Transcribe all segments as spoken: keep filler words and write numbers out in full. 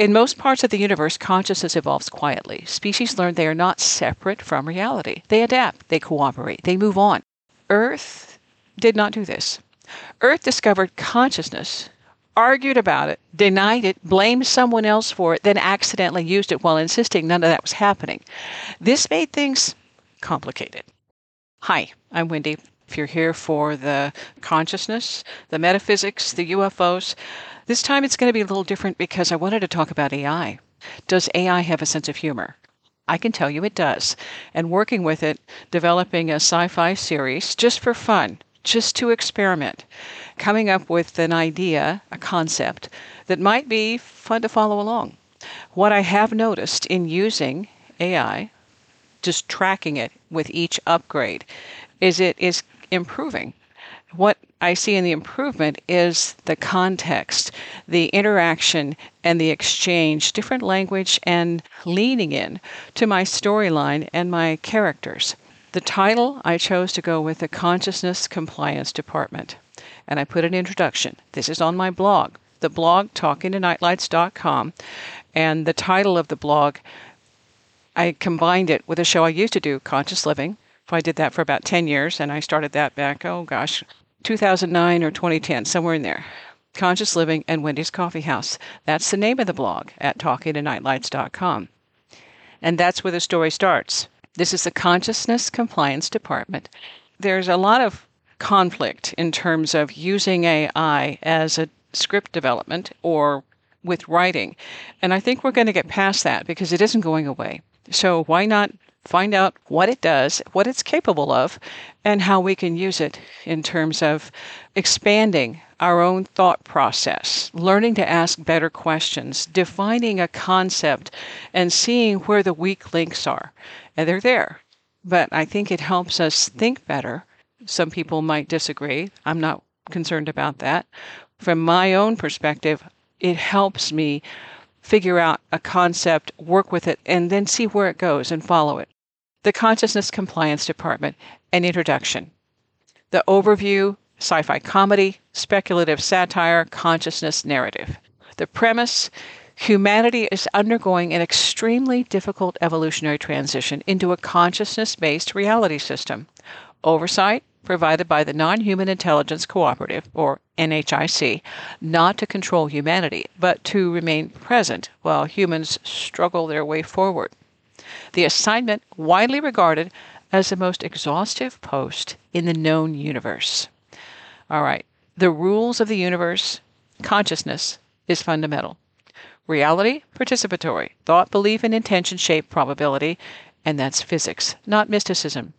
In most parts of the universe, consciousness evolves quietly. Species learn they are not separate from reality. They adapt, they cooperate, they move on. Earth did not do this. Earth discovered consciousness, argued about it, denied it, blamed someone else for it, then accidentally used it while insisting none of that was happening. This made things complicated. Hi, I'm Wendy. If you're here for the consciousness, the metaphysics, the U F Os, this time it's going to be a little different because I wanted to talk about A I. Does A I have a sense of humor? I can tell you it does. And working with it, developing a sci-fi series just for fun, just to experiment, coming up with an idea, a concept that might be fun to follow along. What I have noticed in using A I, just tracking it with each upgrade, is it is improving. What I see in the improvement is the context, the interaction, and the exchange, different language, and leaning in to my storyline and my characters. The title, I chose to go with the Consciousness Compliance Department, and I put an introduction. This is on my blog, the blog talking to nightlights dot com, and the title of the blog, I combined it with a show I used to do, Conscious Living. I did that for about ten years, and I started that back, oh gosh, two thousand nine or twenty ten, somewhere in there. Conscious Living and Wendy's Coffee House. That's the name of the blog at talking to nightlights dot com. And that's where the story starts. This is the Consciousness Compliance Department. There's a lot of conflict in terms of using A I as a script development or with writing. And I think we're going to get past that because it isn't going away. So why not find out what it does, what it's capable of, and how we can use it in terms of expanding our own thought process, learning to ask better questions, defining a concept, and seeing where the weak links are. And they're there. But I think it helps us think better. Some people might disagree. I'm not concerned about that. From my own perspective, it helps me figure out a concept, work with it, and then see where it goes and follow it. The Consciousness Compliance Department, an introduction. The overview, sci-fi comedy, speculative satire, consciousness narrative. The premise, humanity is undergoing an extremely difficult evolutionary transition into a consciousness-based reality system. Oversight provided by the Non-Human Intelligence Cooperative, or N H I C, not to control humanity, but to remain present while humans struggle their way forward. The assignment widely regarded as the most exhaustive post in the known universe. All right, the rules of the universe, consciousness is fundamental. Reality, participatory. Thought, belief, and intention shape probability, and that's physics, not mysticism.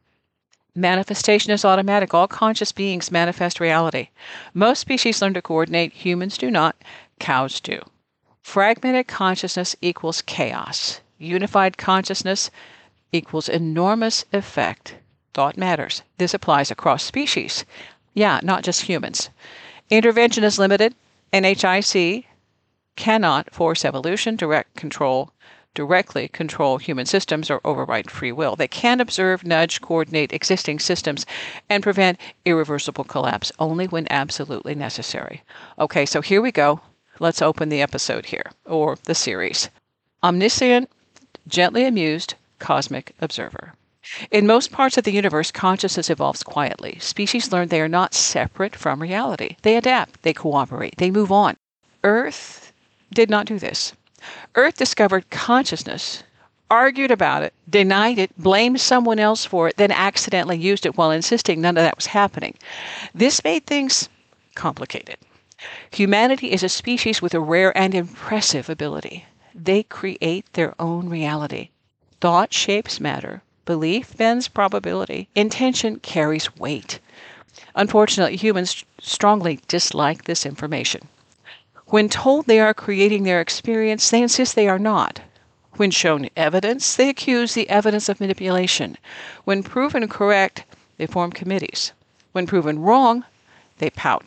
Manifestation is automatic. All conscious beings manifest reality. Most species learn to coordinate. Humans do not. Cows do. Fragmented consciousness equals chaos. Unified consciousness equals enormous effect. Thought matters. This applies across species. Yeah, not just humans. Intervention is limited. N H I C cannot force evolution, direct control, directly control human systems, or override free will. They can observe, nudge, coordinate existing systems, and prevent irreversible collapse only when absolutely necessary. Okay, so here we go. Let's open the episode here, or the series. Omniscient, gently amused, cosmic observer. In most parts of the universe, consciousness evolves quietly. Species learn they are not separate from reality. They adapt, they cooperate, they move on. Earth did not do this. Earth discovered consciousness, argued about it, denied it, blamed someone else for it, then accidentally used it while insisting none of that was happening. This made things complicated. Humanity is a species with a rare and impressive ability. They create their own reality. Thought shapes matter. Belief bends probability. Intention carries weight. Unfortunately, humans strongly dislike this information. When told they are creating their experience, they insist they are not. When shown evidence, they accuse the evidence of manipulation. When proven correct, they form committees. When proven wrong, they pout.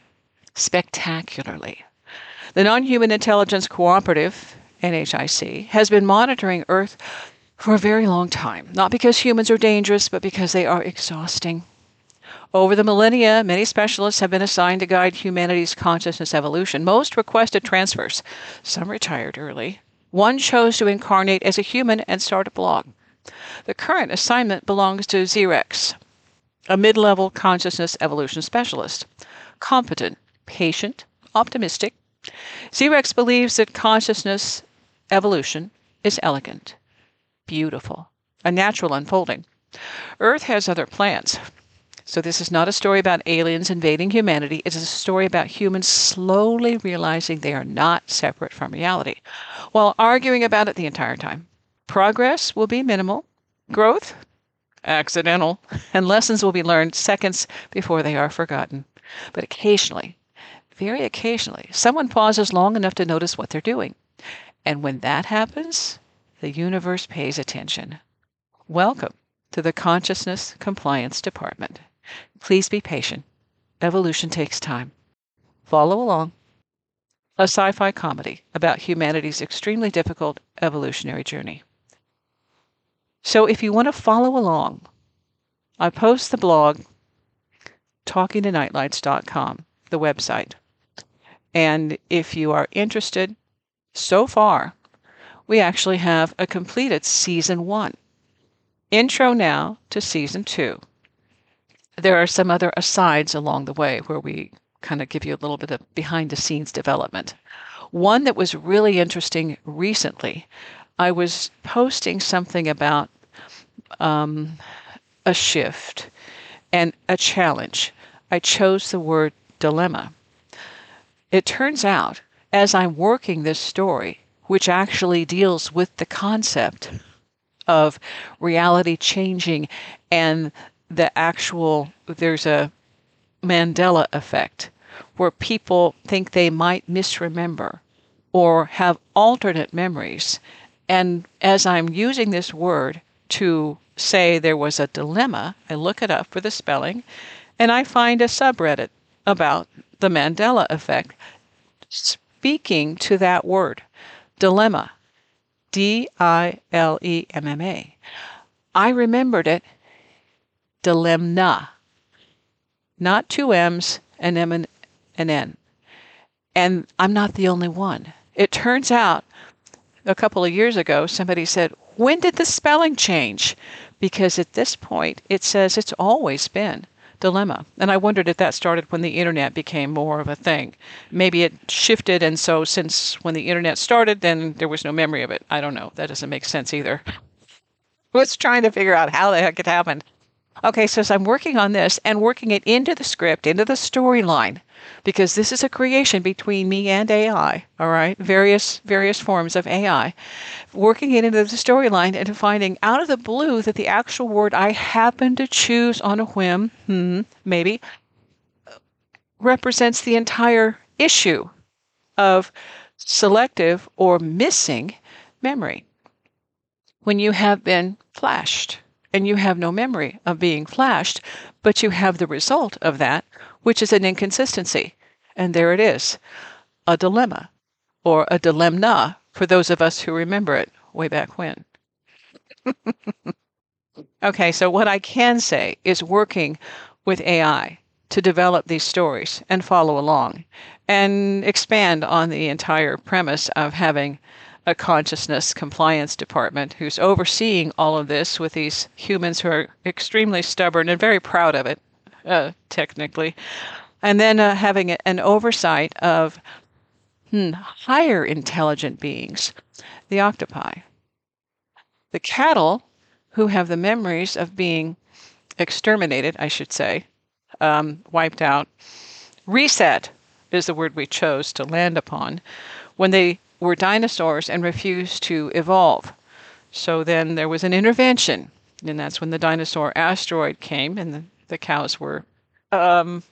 Spectacularly. The Non-Human Intelligence Cooperative, N H I C, has been monitoring Earth for a very long time, not because humans are dangerous, but because they are exhausting. Over the millennia, many specialists have been assigned to guide humanity's consciousness evolution. Most requested transfers. Some retired early. One chose to incarnate as a human and start a blog. The current assignment belongs to Xerex, a mid-level consciousness evolution specialist. Competent, patient, optimistic. Xerex believes that consciousness evolution is elegant, beautiful, a natural unfolding. Earth has other plans. So this is not a story about aliens invading humanity. It is a story about humans slowly realizing they are not separate from reality, while arguing about it the entire time. Progress will be minimal. Growth? Accidental. And lessons will be learned seconds before they are forgotten. But occasionally, very occasionally, someone pauses long enough to notice what they're doing. And when that happens, the universe pays attention. Welcome to the Consciousness Compliance Department. Please be patient. Evolution takes time. Follow along. A sci-fi comedy about humanity's extremely difficult evolutionary journey. So if you want to follow along, I post the blog talking to nightlights dot com, the website. And if you are interested, so far, we actually have a completed season one. Intro now to season two. There are some other asides along the way where we kind of give you a little bit of behind-the-scenes development. One that was really interesting recently, I was posting something about um, a shift and a challenge. I chose the word dilemma. It turns out, as I'm working this story, which actually deals with the concept of reality changing and the actual, there's a Mandela effect where people think they might misremember or have alternate memories. And as I'm using this word to say there was a dilemma, I look it up for the spelling and I find a subreddit about the Mandela effect speaking to that word, dilemma, D I L E M M A. I remembered it, dilemma, not two M's, an M and an N. And I'm not the only one. It turns out a couple of years ago, somebody said, when did the spelling change? Because at this point, it says it's always been dilemma. And I wondered if that started when the internet became more of a thing. Maybe it shifted, and so since when the internet started, then there was no memory of it. I don't know. That doesn't make sense either. I was trying to figure out how the heck it happened. Okay, so as I'm working on this and working it into the script, into the storyline, because this is a creation between me and A I, all right, various various forms of A I, working it into the storyline and finding out of the blue that the actual word I happen to choose on a whim, hmm, maybe, represents the entire issue of selective or missing memory. When you have been flashed, and you have no memory of being flashed, but you have the result of that, which is an inconsistency. And there it is, a dilemma, or a dilemma for those of us who remember it way back when. Okay, so what I can say is working with A I to develop these stories and follow along and expand on the entire premise of having a consciousness compliance department who's overseeing all of this with these humans who are extremely stubborn and very proud of it, uh, technically. And then uh, having an oversight of hmm, higher intelligent beings, the octopi. The cattle, who have the memories of being exterminated, I should say, um, wiped out. Reset is the word we chose to land upon. When they were dinosaurs and refused to evolve. So then there was an intervention, and that's when the dinosaur asteroid came, and the, the cows were um,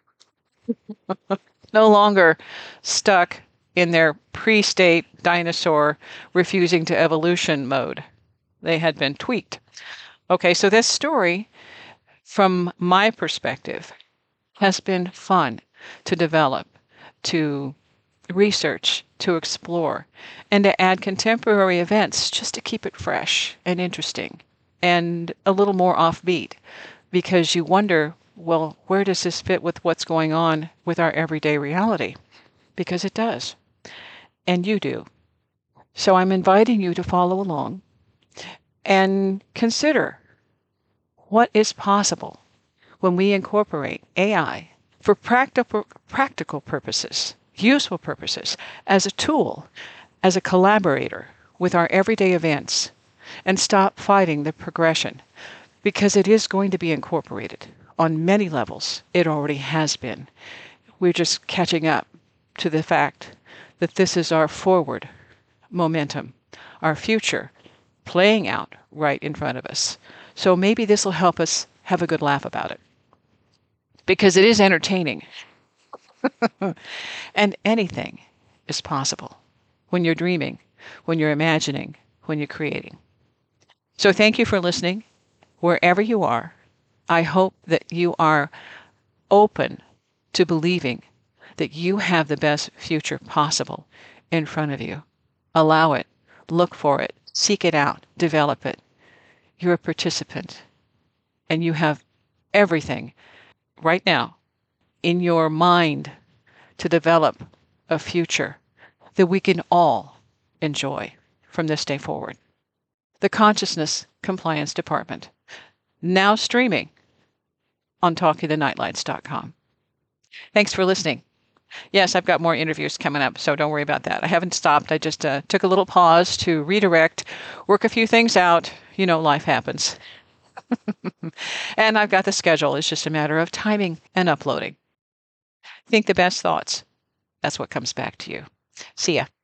no longer stuck in their pre-state dinosaur refusing to evolution mode. They had been tweaked. Okay, so this story, from my perspective, has been fun to develop, to research, to explore, and to add contemporary events just to keep it fresh and interesting and a little more offbeat, because you wonder well, where does this fit with what's going on with our everyday reality? Because it does. And you do. So I'm inviting you to follow along and consider what is possible when we incorporate A I for practical, practical purposes, useful purposes, as a tool, as a collaborator with our everyday events, and stop fighting the progression, because it is going to be incorporated on many levels. It already has been. We're just catching up to the fact that this is our forward momentum, our future playing out right in front of us. So maybe this will help us have a good laugh about it, because it is entertaining. And anything is possible when you're dreaming, when you're imagining, when you're creating. So thank you for listening, wherever you are. I hope that you are open to believing that you have the best future possible in front of you. Allow it, look for it, seek it out, develop it. You're a participant, and you have everything right now in your mind to develop a future that we can all enjoy from this day forward. The Consciousness Compliance Department, now streaming on talking the nightlights dot com. Thanks for listening. Yes, I've got more interviews coming up, so don't worry about that. I haven't stopped. I just uh, took a little pause to redirect, work a few things out. You know, life happens. And I've got the schedule. It's just a matter of timing and uploading. Think the best thoughts. That's what comes back to you. See ya.